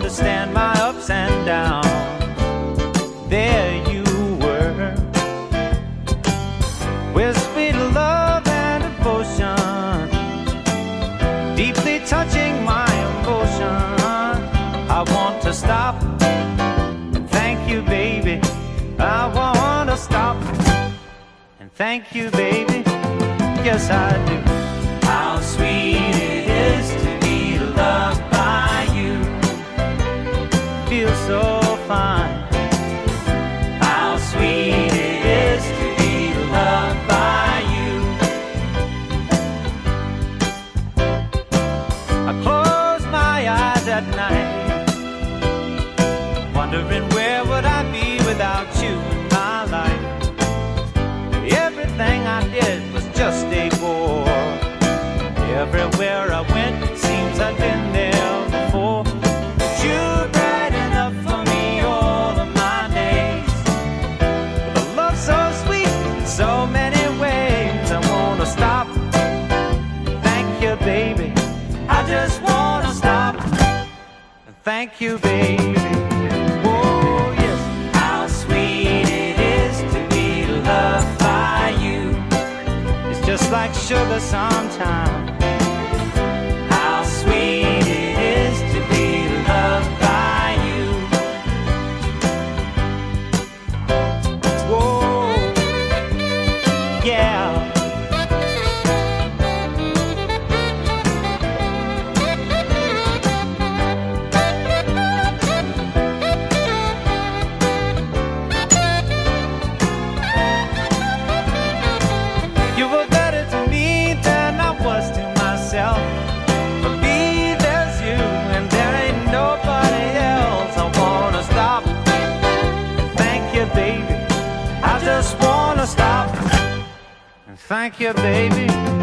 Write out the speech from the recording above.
understand my ups and downs. There you were, with sweet love and devotion, deeply touching my emotion. I want to stop. Thank you, baby. I want to stop. And thank you, baby. Yes, I do. How sweet it is to be loved by you. Feels so fine. How sweet it is to be loved by you. I close my eyes at night, wondering where would I be without you in my life. Everything I did was just a bore. Everywhere I went, it seems I've been there before. You're bright enough for me all of my days, with a love so sweet in so many ways. I wanna stop. Thank you, baby. I just wanna stop. Thank you, baby. Oh, yes. How sweet it is to be loved by you. It's just like sugar sometimes. How sweet it is to be loved by you. Whoa, yeah. You were better to me than I was to myself. For me, there's you, and there ain't nobody else. I wanna stop. Thank you, baby. I just wanna stop. And thank you, baby.